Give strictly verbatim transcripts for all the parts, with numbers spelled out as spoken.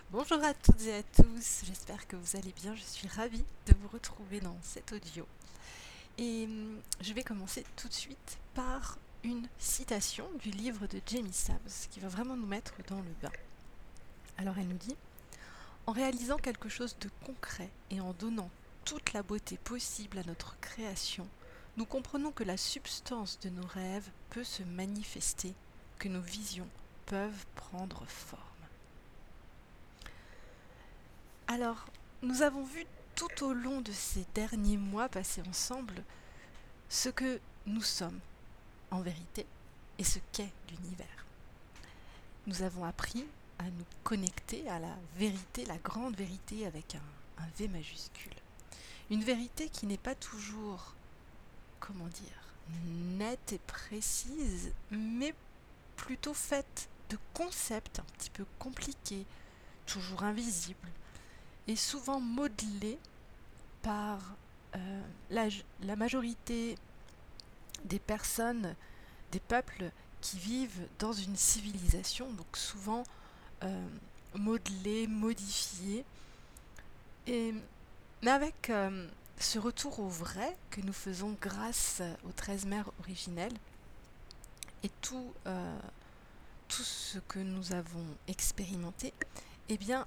Bonjour à toutes et à tous, j'espère que vous allez bien, je suis ravie de vous retrouver dans cet audio. Et hum, je vais commencer tout de suite par une citation du livre de Jamie Sams qui va vraiment nous mettre dans le bain. Alors elle nous dit: en réalisant quelque chose de concret et en donnant toute la beauté possible à notre création, nous comprenons que la substance de nos rêves peut se manifester, que nos visions peuvent prendre forme. Alors, nous avons vu tout au long de ces derniers mois passés ensemble ce que nous sommes en vérité et ce qu'est l'univers. Nous avons appris à nous connecter à la vérité, la grande vérité avec un, un V majuscule. Une vérité qui n'est pas toujours, comment dire, nette et précise, mais plutôt faite de concepts un petit peu compliqués, toujours invisibles, et souvent modelés par euh, la, la majorité des personnes, des peuples qui vivent dans une civilisation, donc souvent euh, modelés, modifiés, et, mais avec euh, ce retour au vrai que nous faisons grâce aux treize mers originelles et tout, euh, tout ce que nous avons expérimenté, eh bien,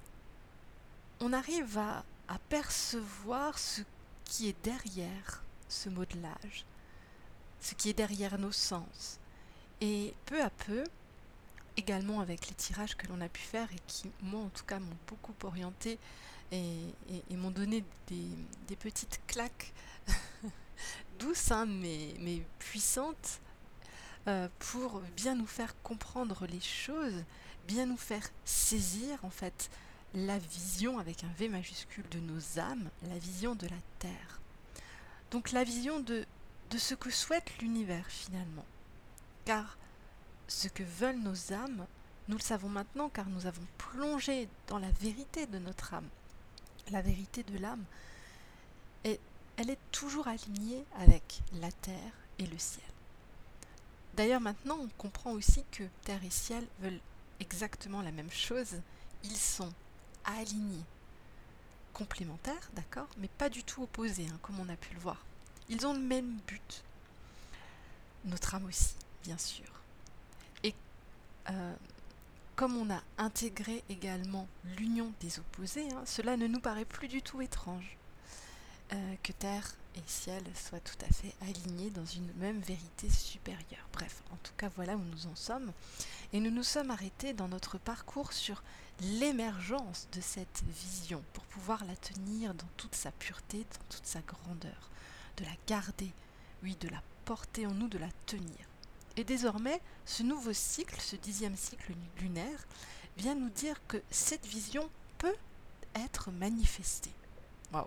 on arrive à, à percevoir ce qui est derrière ce modelage, ce qui est derrière nos sens. Et peu à peu, également avec les tirages que l'on a pu faire et qui, moi en tout cas, m'ont beaucoup orienté et, et, et m'ont donné des, des petites claques douces, hein, mais, mais puissantes, euh, pour bien nous faire comprendre les choses, bien nous faire saisir en fait la vision avec un V majuscule de nos âmes, la vision de la Terre. Donc la vision de, de ce que souhaite l'univers finalement. Car ce que veulent nos âmes, nous le savons maintenant car nous avons plongé dans la vérité de notre âme. La vérité de l'âme, et elle est toujours alignée avec la terre et le ciel. D'ailleurs maintenant on comprend aussi que terre et ciel veulent exactement la même chose. Ils sont alignés, complémentaires, d'accord, mais pas du tout opposés, hein, comme on a pu le voir. Ils ont le même but. Notre âme aussi, bien sûr. Et euh, comme on a intégré également l'union des opposés, hein, cela ne nous paraît plus du tout étrange euh, que terre et ciel soient tout à fait alignés dans une même vérité supérieure. Bref, en tout cas, voilà où nous en sommes. Et nous nous sommes arrêtés dans notre parcours sur l'émergence de cette vision pour pouvoir la tenir dans toute sa pureté, dans toute sa grandeur, de la garder, oui, de la porter en nous, de la tenir. Et désormais, ce nouveau cycle, ce dixième cycle lunaire, vient nous dire que cette vision peut être manifestée. Waouh!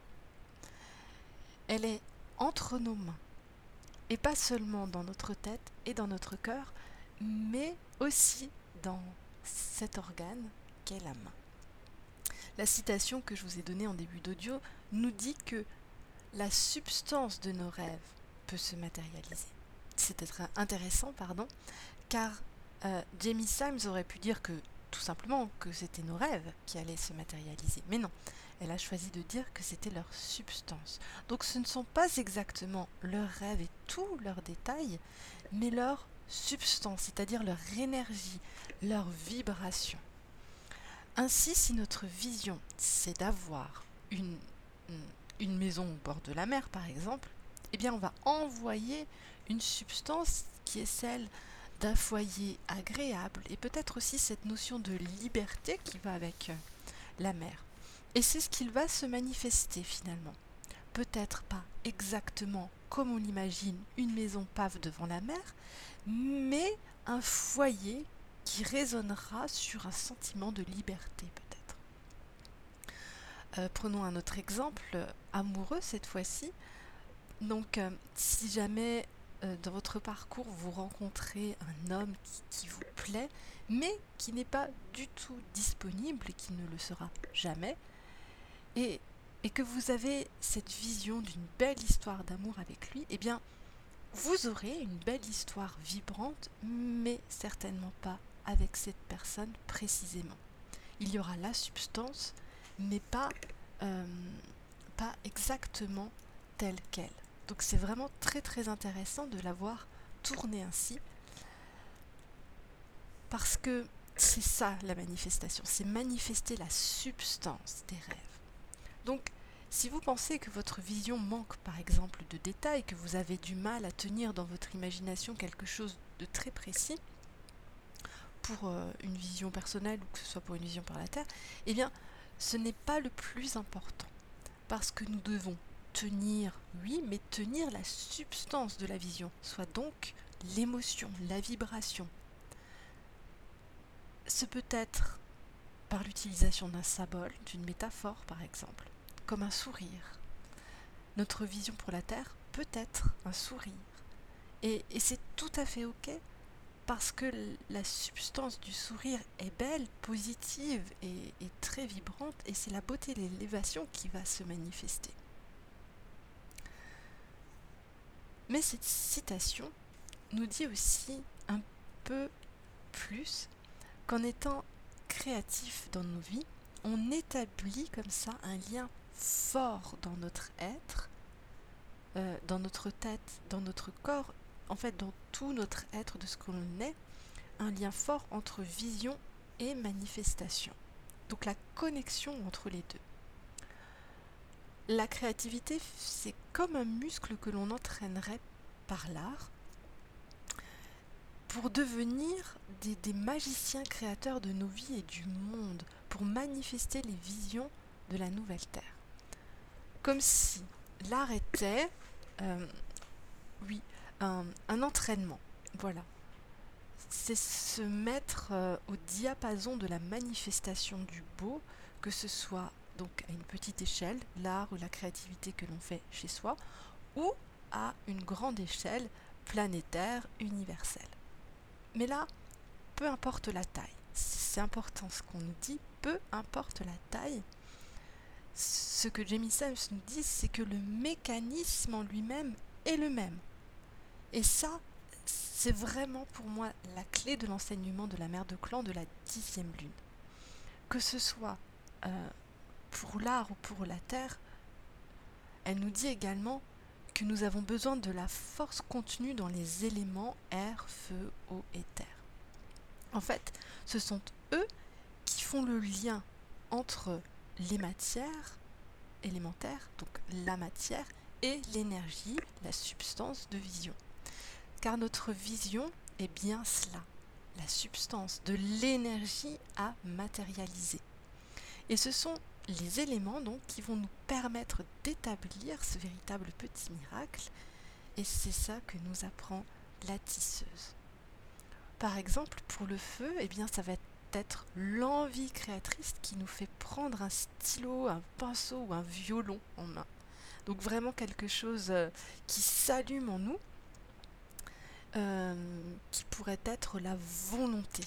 Elle est entre nos mains, et pas seulement dans notre tête et dans notre cœur, mais aussi dans cet organe qu'est la main. La citation que je vous ai donnée en début d'audio nous dit que la substance de nos rêves peut se matérialiser. C'est intéressant, pardon, car euh, Jamie Sams aurait pu dire que tout simplement que c'était nos rêves qui allaient se matérialiser. Mais non, elle a choisi de dire que c'était leur substance. Donc ce ne sont pas exactement leurs rêves et tous leurs détails, mais leur substance, c'est-à-dire leur énergie, leur vibration. Ainsi, si notre vision, c'est d'avoir une, une maison au bord de la mer, par exemple, eh bien on va envoyer une substance qui est celle d'un foyer agréable et peut-être aussi cette notion de liberté qui va avec la mer. Et c'est ce qu'il va se manifester finalement. Peut-être pas exactement comme on l'imagine, une maison pave devant la mer, mais un foyer qui résonnera sur un sentiment de liberté peut-être. Euh, prenons un autre exemple, euh, amoureux cette fois-ci. Donc euh, si jamais euh, dans votre parcours vous rencontrez un homme qui, qui vous plaît, mais qui n'est pas du tout disponible et qui ne le sera jamais, et, et que vous avez cette vision d'une belle histoire d'amour avec lui, eh bien vous aurez une belle histoire vibrante, mais certainement pas avec cette personne précisément. il y aura la substance, mais pas, euh, pas exactement telle qu'elle. Donc c'est vraiment très très intéressant de la voir tourner ainsi, parce que c'est ça la manifestation, c'est manifester la substance des rêves. Donc si vous pensez que votre vision manque par exemple de détails, que vous avez du mal à tenir dans votre imagination quelque chose de très précis, pour euh, une vision personnelle ou que ce soit pour une vision par la Terre, eh bien ce n'est pas le plus important, parce que nous devons tenir, oui, mais tenir la substance de la vision, soit donc l'émotion, la vibration. Ce peut être par l'utilisation d'un symbole, d'une métaphore par exemple, comme un sourire. Notre vision pour la Terre peut être un sourire. Et, et c'est tout à fait ok, parce que la substance du sourire est belle, positive et, et très vibrante, et c'est la beauté et l'élévation qui va se manifester. Mais cette citation nous dit aussi un peu plus qu'en étant créatif dans nos vies, on établit comme ça un lien fort dans notre être, euh, dans notre tête, dans notre corps, en fait dans tout notre être de ce que l'on est, un lien fort entre vision et manifestation. Donc la connexion entre les deux. La créativité, c'est comme un muscle que l'on entraînerait par l'art pour devenir des, des magiciens créateurs de nos vies et du monde, pour manifester les visions de la nouvelle Terre. Comme si l'art était, euh, oui, un, un entraînement. Voilà. C'est se mettre euh, au diapason de la manifestation du beau, que ce soit donc à une petite échelle, l'art ou la créativité que l'on fait chez soi, ou à une grande échelle, planétaire, universelle. Mais là, peu importe la taille, c'est important ce qu'on nous dit, peu importe la taille, ce que Jamie Sams nous dit, c'est que le mécanisme en lui-même est le même. Et ça, c'est vraiment pour moi la clé de l'enseignement de la mère de clan de la dixième lune. Que ce soit euh, pour l'art ou pour la terre, elle nous dit également que nous avons besoin de la force contenue dans les éléments air, feu, eau et terre. En fait, ce sont eux qui font le lien entre les matières élémentaires, donc la matière, et l'énergie, la substance de vision. Car notre vision est bien cela, la substance, de l'énergie à matérialiser. Et ce sont les éléments donc qui vont nous permettre d'établir ce véritable petit miracle, et c'est ça que nous apprend la tisseuse. Par exemple, pour le feu, eh bien, ça va être l'envie créatrice qui nous fait prendre un stylo, un pinceau ou un violon en main. Donc vraiment quelque chose qui s'allume en nous, euh, qui pourrait être la volonté.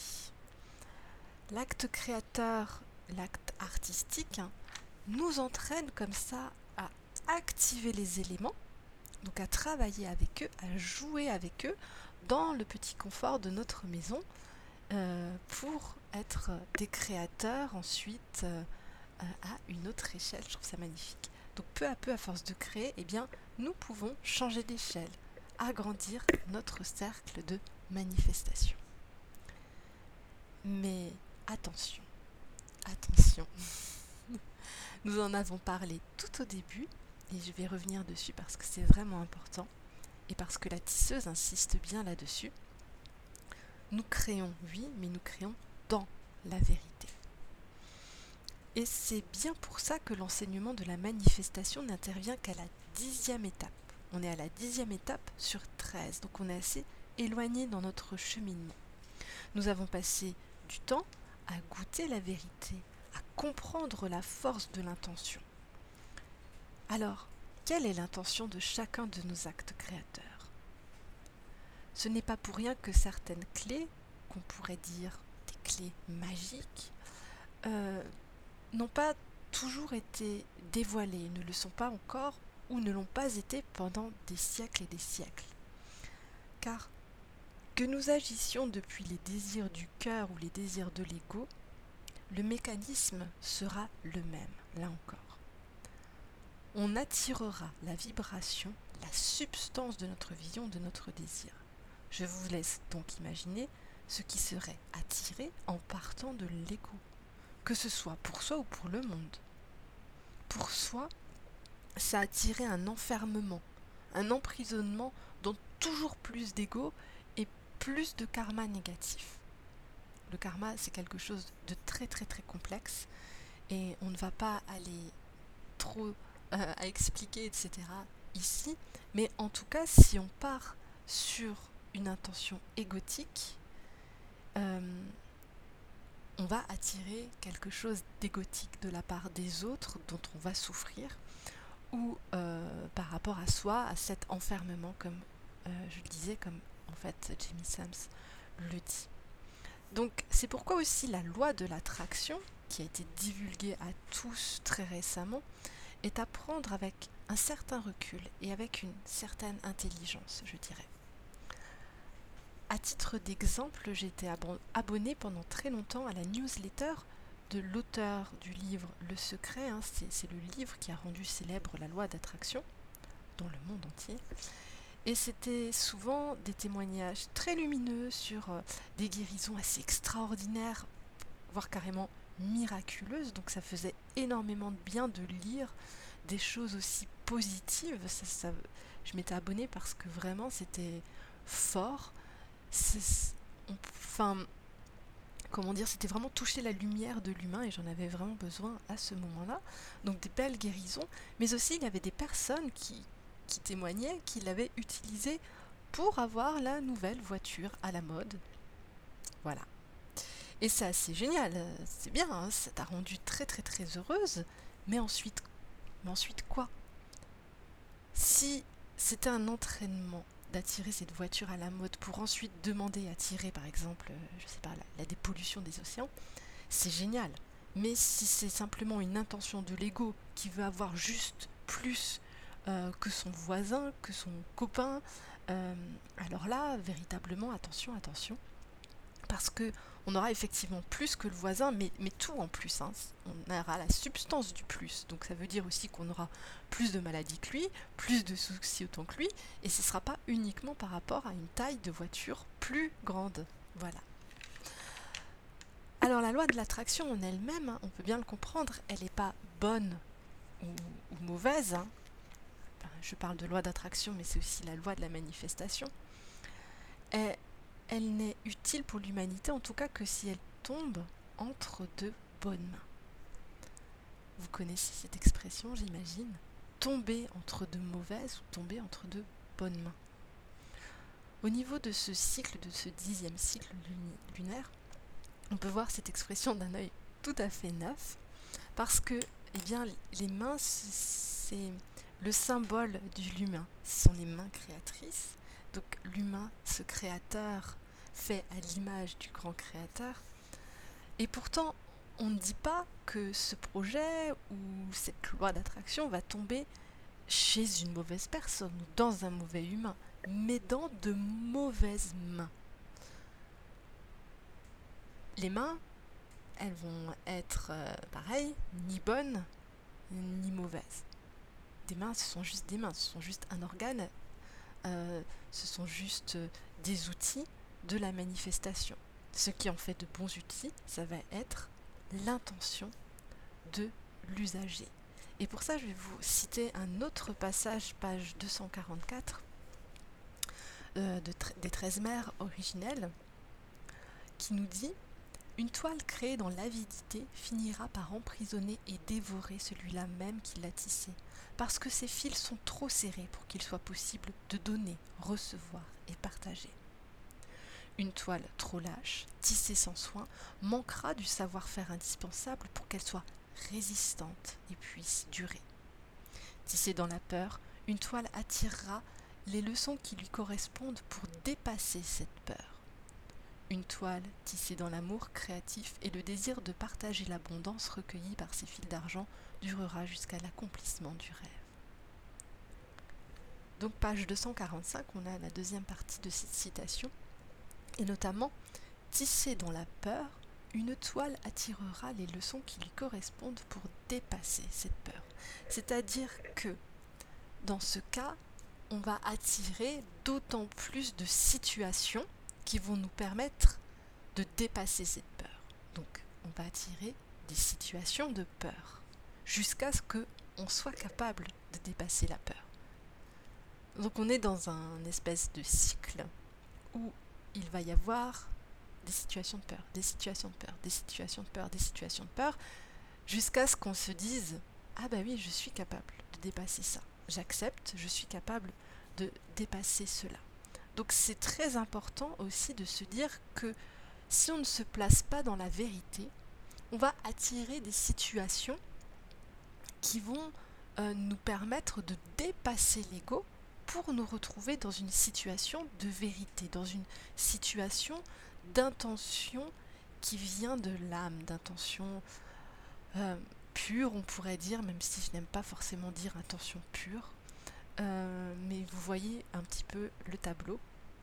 L'acte créateur, l'acte artistique, hein, nous entraîne comme ça à activer les éléments, donc à travailler avec eux, à jouer avec eux dans le petit confort de notre maison, euh, pour être des créateurs ensuite euh, à une autre échelle. Je trouve ça magnifique. Donc peu à peu, à force de créer, eh bien, nous pouvons changer d'échelle, agrandir notre cercle de manifestation. Mais attention, attention, nous en avons parlé tout au début, et je vais revenir dessus parce que c'est vraiment important, et parce que la tisseuse insiste bien là-dessus. Nous créons, oui, mais nous créons dans la vérité. Et c'est bien pour ça que l'enseignement de la manifestation n'intervient qu'à la dixième étape. On est à la dixième étape sur treize, donc on est assez éloigné dans notre cheminement. Nous avons passé du temps à goûter la vérité, à comprendre la force de l'intention. Alors, quelle est l'intention de chacun de nos actes créateurs ? Ce n'est pas pour rien que certaines clés, qu'on pourrait dire des clés magiques, euh, n'ont pas toujours été dévoilées, ne le sont pas encore ou ne l'ont pas été pendant des siècles et des siècles. Car que nous agissions depuis les désirs du cœur ou les désirs de l'ego, le mécanisme sera le même, là encore. On attirera la vibration, la substance de notre vision, de notre désir. Je vous laisse donc imaginer ce qui serait attiré en partant de l'ego, que ce soit pour soi ou pour le monde. Pour soi, ça attirait un enfermement, un emprisonnement dans toujours plus d'ego et plus de karma négatif. Le karma, c'est quelque chose de très très très complexe et on ne va pas aller trop euh, à expliquer, et cetera ici, mais en tout cas, si on part sur une intention égotique, euh, on va attirer quelque chose d'égotique de la part des autres dont on va souffrir, ou euh, par rapport à soi, à cet enfermement, comme euh, je le disais, comme en fait Jamie Sams le dit. Donc c'est pourquoi aussi la loi de l'attraction, qui a été divulguée à tous très récemment, est à prendre avec un certain recul et avec une certaine intelligence, je dirais. À titre d'exemple, j'ai été abonnée pendant très longtemps à la newsletter de l'auteur du livre Le Secret, hein, c'est, c'est le livre qui a rendu célèbre la loi d'attraction dans le monde entier. Et c'était souvent des témoignages très lumineux sur euh, des guérisons assez extraordinaires, voire carrément miraculeuses. Donc ça faisait énormément de bien de lire des choses aussi positives. Ça, ça, je m'étais abonnée parce que vraiment c'était fort. C'est, on, enfin, comment dire, c'était vraiment toucher la lumière de l'humain et j'en avais vraiment besoin à ce moment-là. Donc des belles guérisons, mais aussi il y avait des personnes qui, qui témoignaient qu'ils l'avaient utilisé pour avoir la nouvelle voiture à la mode. Voilà. Et c'est assez génial, c'est bien, hein, ça t'a rendu très très très heureuse, mais ensuite, mais ensuite quoi ? Si c'était un entraînement d'attirer cette voiture à la mode pour ensuite demander à tirer par exemple, je sais pas, la, la dépollution des océans, c'est génial. Mais si c'est simplement une intention de l'ego qui veut avoir juste plus euh, que son voisin, que son copain, euh, alors là, véritablement, attention, attention. Parce que on aura effectivement plus que le voisin, mais, mais tout en plus. Hein. On aura la substance du plus. Donc ça veut dire aussi qu'on aura plus de maladies que lui, plus de soucis autant que lui, et ce ne sera pas uniquement par rapport à une taille de voiture plus grande. Voilà. Alors la loi de l'attraction en elle-même, hein, on peut bien le comprendre, elle n'est pas bonne ou, ou mauvaise. Hein. Enfin, je parle de loi d'attraction, mais c'est aussi la loi de la manifestation. Et elle n'est utile pour l'humanité, en tout cas que si elle tombe entre de bonnes mains. Vous connaissez cette expression, j'imagine. Tomber entre de mauvaises ou tomber entre de bonnes mains. Au niveau de ce cycle, de ce dixième cycle lunaire, on peut voir cette expression d'un œil tout à fait neuf, parce que eh bien, les mains, c'est le symbole de l'humain. Ce sont les mains créatrices. Donc l'humain, ce créateur, fait à l'image du grand créateur. Et pourtant, on ne dit pas que ce projet ou cette loi d'attraction va tomber chez une mauvaise personne ou dans un mauvais humain, mais dans de mauvaises mains. Les mains, elles vont être, euh, pareil, ni bonnes ni mauvaises. Des mains, ce sont juste des mains, ce sont juste un organe, euh, ce sont juste des outils de la manifestation. Ce qui en fait de bons outils, ça va être l'intention de l'usager. Et pour ça, je vais vous citer un autre passage, page deux cent quarante-quatre, euh, de tre- des treize mers originelles, qui nous dit « Une toile créée dans l'avidité finira par emprisonner et dévorer celui-là même qui l'a tissé, parce que ses fils sont trop serrés pour qu'il soit possible de donner, recevoir et partager. Une toile trop lâche, tissée sans soin, manquera du savoir-faire indispensable pour qu'elle soit résistante et puisse durer. Tissée dans la peur, une toile attirera les leçons qui lui correspondent pour dépasser cette peur. Une toile tissée dans l'amour créatif et le désir de partager l'abondance recueillie par ses fils d'argent durera jusqu'à l'accomplissement du rêve. » Donc page deux cent quarante-cinq, on a la deuxième partie de cette citation, et notamment « Tissée dans la peur, une toile attirera les leçons qui lui correspondent pour dépasser cette peur. C'est-à-dire que dans ce cas, on va attirer d'autant plus de situations qui vont nous permettre de dépasser cette peur. Donc, on va attirer des situations de peur jusqu'à ce qu'on soit capable de dépasser la peur. Donc, on est dans un espèce de cycle où il va y avoir des situations de peur, des situations de peur, des situations de peur, des situations de peur, jusqu'à ce qu'on se dise « Ah bah oui, je suis capable de dépasser ça. J'accepte, je suis capable de dépasser cela. » Donc c'est très important aussi de se dire que si on ne se place pas dans la vérité, on va attirer des situations qui vont euh, nous permettre de dépasser l'ego pour nous retrouver dans une situation de vérité, dans une situation d'intention qui vient de l'âme, d'intention euh, pure, on pourrait dire, même si je n'aime pas forcément dire intention pure. Euh, mais vous voyez un petit peu le tableau.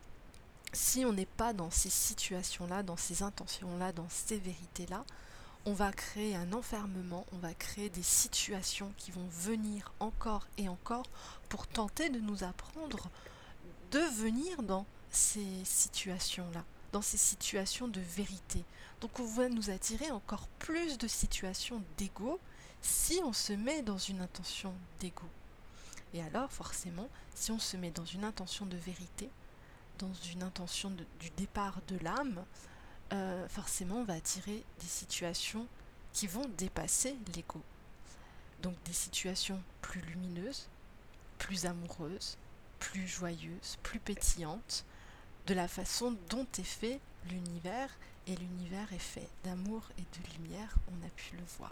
Si on n'est pas dans ces situations-là, dans ces intentions-là, dans ces vérités-là, on va créer un enfermement, on va créer des situations qui vont venir encore et encore pour tenter de nous apprendre de venir dans ces situations-là, dans ces situations de vérité. Donc on va nous attirer encore plus de situations d'ego si on se met dans une intention d'ego. Et alors forcément, si on se met dans une intention de vérité, dans une intention de, du départ de l'âme, euh, forcément on va attirer des situations qui vont dépasser l'ego. Donc des situations plus lumineuses, plus amoureuses, plus joyeuses, plus pétillantes, de la façon dont est fait l'univers, et l'univers est fait d'amour et de lumière, on a pu le voir.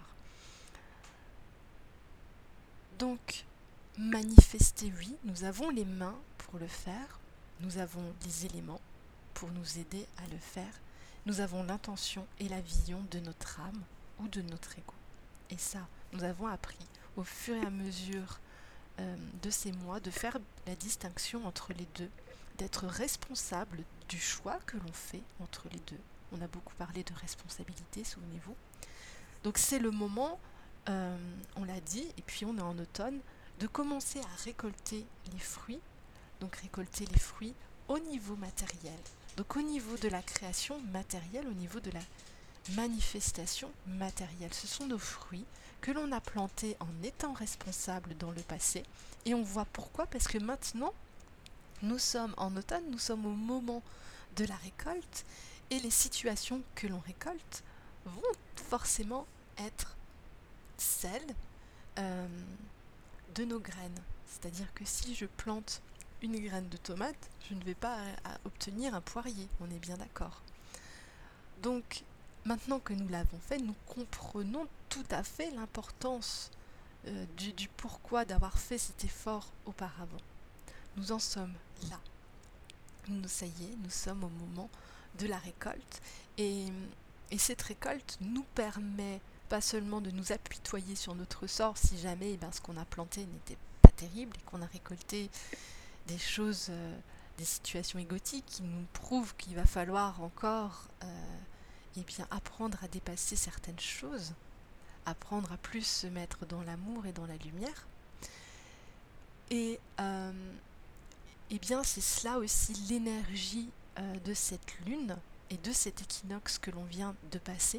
Donc, manifester, oui, nous avons les mains pour le faire, nous avons les éléments pour nous aider à le faire, nous avons l'intention et la vision de notre âme ou de notre ego. Et ça, nous avons appris au fur et à mesure euh, de ces mois de faire la distinction entre les deux, d'être responsable du choix que l'on fait entre les deux. On a beaucoup parlé de responsabilité, souvenez-vous. Donc c'est le moment, euh, on l'a dit, et puis on est en automne, de commencer à récolter les fruits, donc récolter les fruits au niveau matériel, donc au niveau de la création matérielle, au niveau de la manifestation matérielle. Ce sont nos fruits que l'on a plantés en étant responsable dans le passé, et on voit pourquoi, parce que maintenant, nous sommes en automne, nous sommes au moment de la récolte, et les situations que l'on récolte vont forcément être celles euh, de nos graines. C'est-à-dire que si je plante une graine de tomate, je ne vais pas à, à obtenir un poirier, on est bien d'accord. Donc, maintenant que nous l'avons fait, nous comprenons tout à fait l'importance euh, du, du pourquoi d'avoir fait cet effort auparavant. Nous en sommes là. Nous, ça y est, nous sommes au moment de la récolte. Et, et cette récolte nous permet pas seulement de nous apitoyer sur notre sort si jamais eh ben, ce qu'on a planté n'était pas terrible et qu'on a récolté des choses, euh, des situations égotiques qui nous prouvent qu'il va falloir encore euh, eh bien, apprendre à dépasser certaines choses, apprendre à plus se mettre dans l'amour et dans la lumière. Et euh, eh bien, c'est cela aussi l'énergie euh, de cette lune et de cet équinoxe que l'on vient de passer,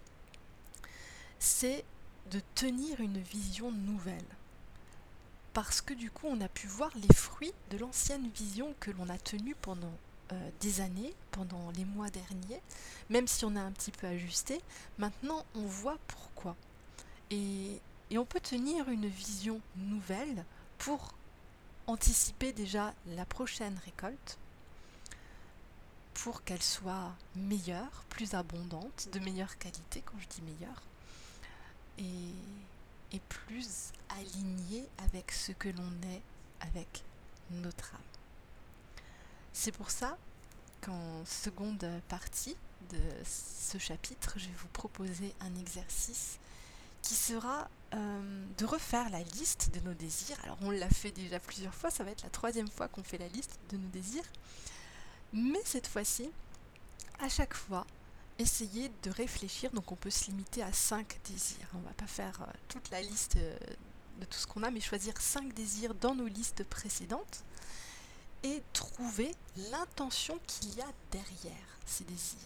c'est de tenir une vision nouvelle. Parce que du coup, on a pu voir les fruits de l'ancienne vision que l'on a tenue pendant euh, des années, pendant les mois derniers, même si on a un petit peu ajusté. Maintenant, on voit pourquoi. Et, et on peut tenir une vision nouvelle pour anticiper déjà la prochaine récolte, pour qu'elle soit meilleure, plus abondante, de meilleure qualité, quand je dis meilleure, et, et plus alignée avec ce que l'on est, avec notre âme. C'est pour ça qu'en seconde partie de ce chapitre, je vais vous proposer un exercice qui sera euh, de refaire la liste de nos désirs. Alors on l'a fait déjà plusieurs fois, ça va être la troisième fois qu'on fait la liste de nos désirs. Mais cette fois-ci, à chaque fois, essayer de réfléchir. Donc on peut se limiter à cinq désirs. On ne va pas faire euh, toute la liste euh, de tout ce qu'on a, mais choisir cinq désirs dans nos listes précédentes et trouver l'intention qu'il y a derrière ces désirs.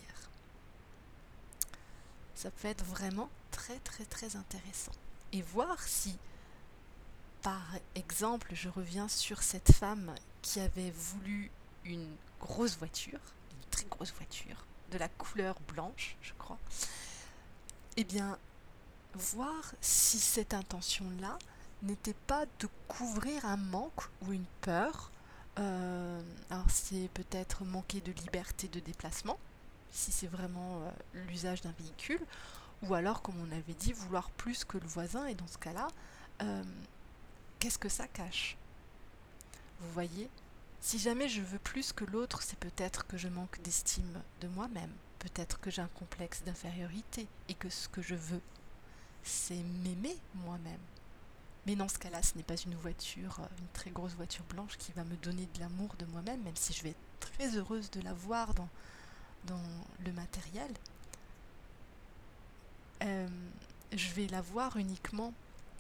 Ça peut être vraiment très très très intéressant. Et voir si, par exemple, je reviens sur cette femme qui avait voulu une grosse voiture, une très grosse voiture, de la couleur blanche, je crois, eh bien, voir si cette intention-là n'était pas de couvrir un manque ou une peur. Euh, alors c'est peut-être manquer de liberté de déplacement, si c'est vraiment euh, l'usage d'un véhicule, ou alors, comme on avait dit, vouloir plus que le voisin, et dans ce cas-là, euh, qu'est-ce que ça cache? Vous voyez? Si jamais je veux plus que l'autre, c'est peut-être que je manque d'estime de moi-même, peut-être que j'ai un complexe d'infériorité, et que ce que je veux, c'est m'aimer moi-même. Mais dans ce cas-là, ce n'est pas une voiture, une très grosse voiture blanche qui va me donner de l'amour de moi-même, même si je vais être très heureuse de la voir dans, dans le matériel. Euh, je vais la voir uniquement,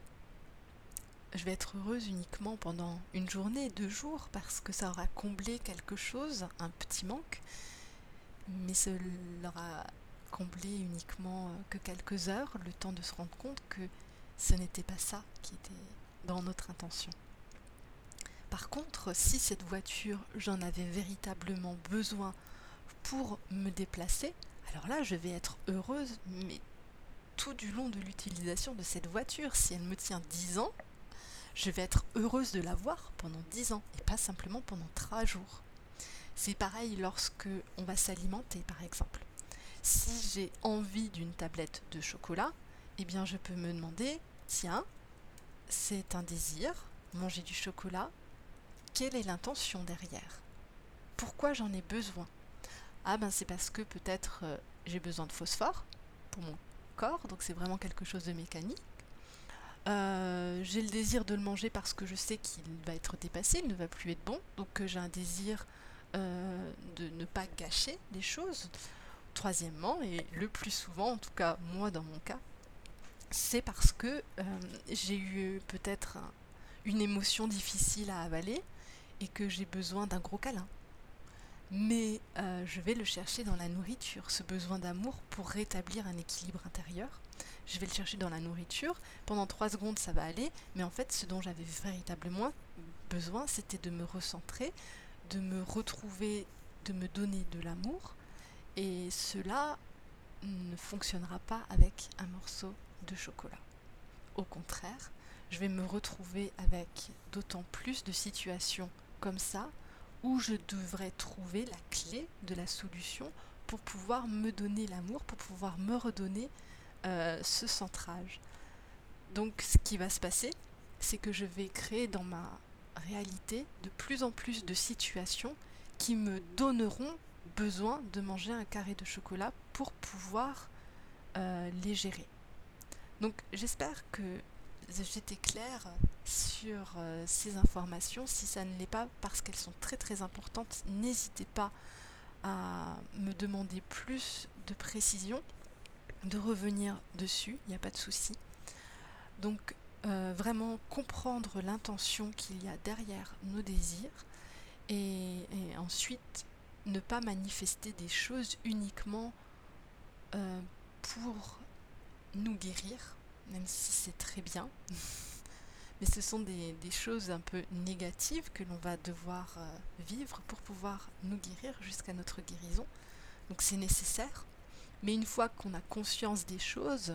je vais être heureuse uniquement pendant une journée, deux jours, parce que ça aura comblé quelque chose, un petit manque, mais ça l'aura comblé uniquement que quelques heures, le temps de se rendre compte que ce n'était pas ça qui était dans notre intention. Par contre, si cette voiture, j'en avais véritablement besoin pour me déplacer, alors là, je vais être heureuse, mais tout du long de l'utilisation de cette voiture. Si elle me tient dix ans, je vais être heureuse de l'avoir pendant dix ans, et pas simplement pendant trois jours. C'est pareil lorsque on va s'alimenter, par exemple. Si j'ai envie d'une tablette de chocolat, eh bien je peux me demander, tiens, c'est un désir, manger du chocolat, quelle est l'intention derrière? Pourquoi j'en ai besoin? Ah ben c'est parce que peut-être euh, j'ai besoin de phosphore pour mon corps, donc c'est vraiment quelque chose de mécanique. Euh, j'ai le désir de le manger parce que je sais qu'il va être dépassé, il ne va plus être bon, donc euh, j'ai un désir euh, de ne pas gâcher les choses. Troisièmement, et le plus souvent, en tout cas moi dans mon cas, c'est parce que euh, j'ai eu peut-être un, une émotion difficile à avaler et que j'ai besoin d'un gros câlin. Mais euh, je vais le chercher dans la nourriture, ce besoin d'amour pour rétablir un équilibre intérieur. Je vais le chercher dans la nourriture. Pendant trois secondes, ça va aller, mais en fait, ce dont j'avais véritablement besoin, c'était de me recentrer, de me retrouver, de me donner de l'amour. Et cela ne fonctionnera pas avec un morceau de chocolat. Au contraire, je vais me retrouver avec d'autant plus de situations comme ça, où je devrais trouver la clé de la solution pour pouvoir me donner l'amour, pour pouvoir me redonner euh, ce centrage. Donc ce qui va se passer, c'est que je vais créer dans ma réalité de plus en plus de situations qui me donneront besoin de manger un carré de chocolat pour pouvoir euh, les gérer. Donc j'espère que j'étais claire sur euh, ces informations. Si ça ne l'est pas, parce qu'elles sont très très importantes, n'hésitez pas à me demander plus de précision, de revenir dessus, il n'y a pas de souci. Donc euh, vraiment comprendre l'intention qu'il y a derrière nos désirs et, et ensuite ne pas manifester des choses uniquement euh, pour nous guérir, même si c'est très bien. Mais ce sont des, des choses un peu négatives que l'on va devoir euh, vivre pour pouvoir nous guérir jusqu'à notre guérison. Donc c'est nécessaire. Mais une fois qu'on a conscience des choses,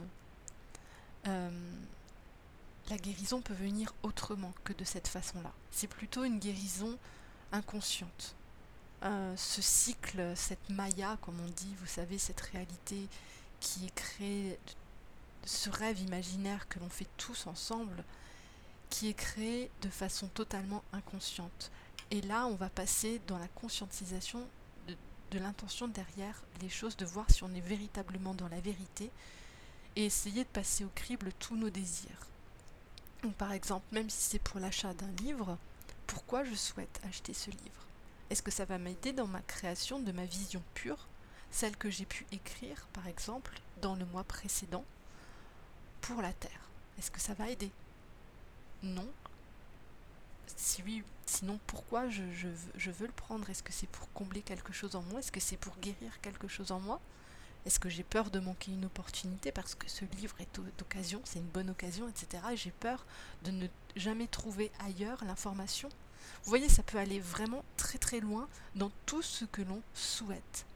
euh, la guérison peut venir autrement que de cette façon-là. C'est plutôt une guérison inconsciente. Euh, ce cycle, cette maya, comme on dit, vous savez, cette réalité qui est créée, ce rêve imaginaire que l'on fait tous ensemble, qui est créé de façon totalement inconsciente. Et là, on va passer dans la conscientisation de, de l'intention derrière les choses, de voir si on est véritablement dans la vérité et essayer de passer au crible tous nos désirs. Donc, par exemple, même si c'est pour l'achat d'un livre, pourquoi je souhaite acheter ce livre? Est-ce que ça va m'aider dans ma création de ma vision pure? celle que j'ai pu écrire, par exemple, dans le mois précédent pour la Terre. Est-ce que ça va aider? Non. Si oui, sinon pourquoi je, je, je veux le prendre? Est-ce que c'est pour combler quelque chose en moi? Est-ce que c'est pour guérir quelque chose en moi? Est-ce que j'ai peur de manquer une opportunité parce que ce livre est d'occasion, c'est une bonne occasion, et cetera. Et j'ai peur de ne jamais trouver ailleurs l'information. Vous voyez, ça peut aller vraiment très très loin dans tout ce que l'on souhaite.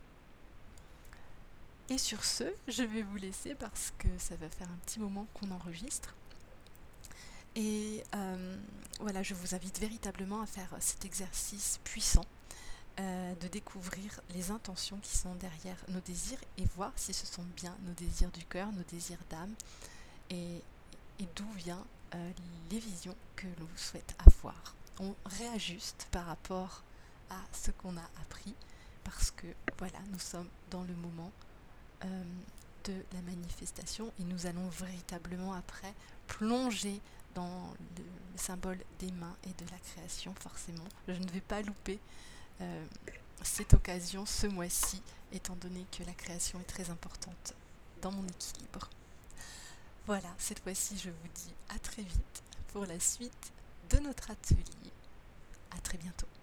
Et sur ce, je vais vous laisser parce que ça va faire un petit moment qu'on enregistre. Et euh, voilà, je vous invite véritablement à faire cet exercice puissant euh, de découvrir les intentions qui sont derrière nos désirs et voir si ce sont bien nos désirs du cœur, nos désirs d'âme et, et d'où viennent euh, les visions que l'on souhaite avoir. On réajuste par rapport à ce qu'on a appris parce que voilà, nous sommes dans le moment euh, de la manifestation et nous allons véritablement après plonger dans le, le symbole des mains et de la création. Forcément, je ne vais pas louper euh, cette occasion ce mois-ci, étant donné que la création est très importante dans mon équilibre. Voilà, cette fois-ci je vous dis à très vite pour la suite de notre atelier. À très bientôt.